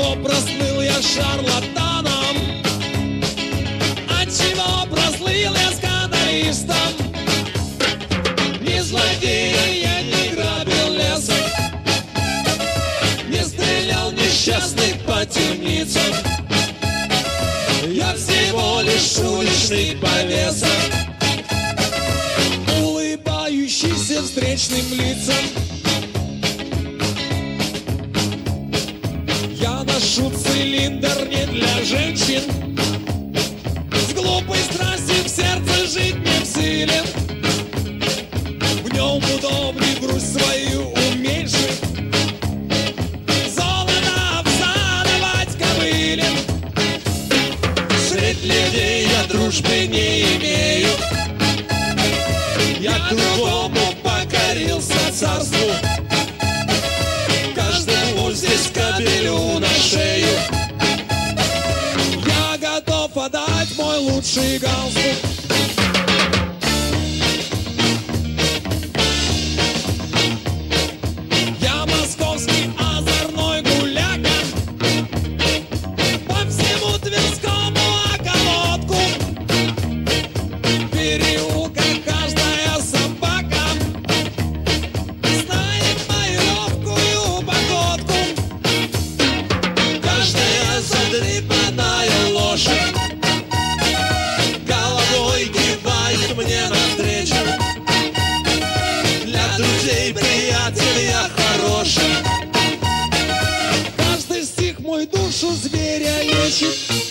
Отчего прослыл я шарлатаном? Отчего прослыл я скандалистом? Не злодей, я не грабил лесом, не стрелял несчастных по темницам. Я всего лишь уличный повесок, улыбающийся встречным лицам. Я ношу цилиндр не для женщин, с глупой страстью в сердце жить не в силе. В нем удобней грусть свою уменьшить, золото всадывать кобыле. Средь людей я дружбы не имею, я к другому покорился царству. Каждому здесь кабелю на шею, я готов отдать мой лучший галстук. Я московский озорной гуляка, по всему Тверскому околотку. В переулках каждая собака знает мою легкую походку. Каждая задрипанная лошадь головой кивает мне навстречу. Для друзей, приятель, я хороший. Каждый стих мой душу зверя лечит.